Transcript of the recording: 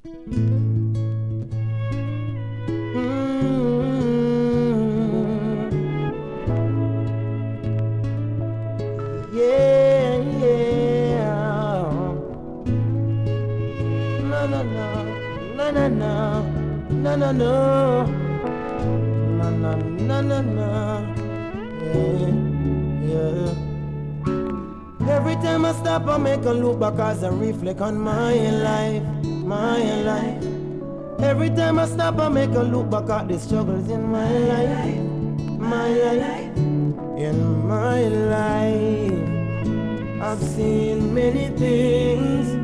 Yeah, yeah. No, no, no, no, no, no, no, no, no, no, no, no, no, no. Yeah, yeah. Every time I stop, I make a look back as I reflect on my life, my life. Every time I stop, I make a look back at the struggles in my life, my life, in my life. I've seen many things,